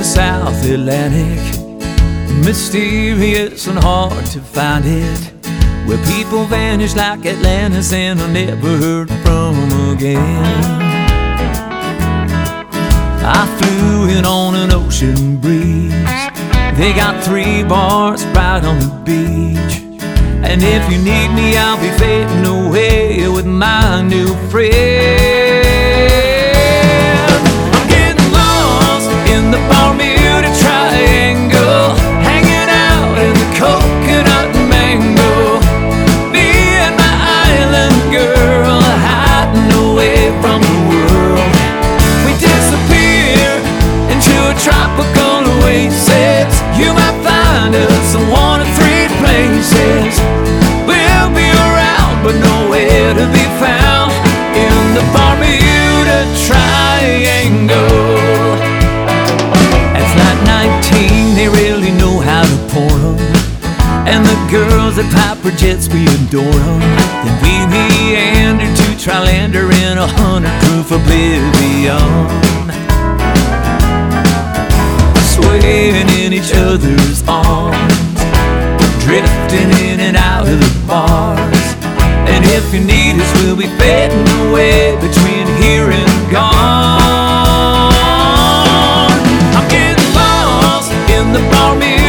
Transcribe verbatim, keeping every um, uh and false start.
the South Atlantic, mysterious and hard to find it, where people vanish like Atlantis and are never heard from again. I flew in on an ocean breeze. They got three bars right on the beach, and if you need me, I'll be fading away with my new friend. I'm getting lost in the Bermuda Triangle, hanging out in the coconut and mango. Me and my island girl, hiding away from the world. We disappear into a tropical oasis. You might find us in one of three places. We'll be around, but nowhere to be found in the Bermuda Triangle. At Flight nineteen, they really know how to pour 'em, and the girls at Piper Jets, we adore 'em. Then we meander to Trilander in a hundred proof oblivion, swaying in each other's arms, drifting in and out of the bars. And if you need us, we'll be fading away between here and gone. I'm getting lost in the Bermuda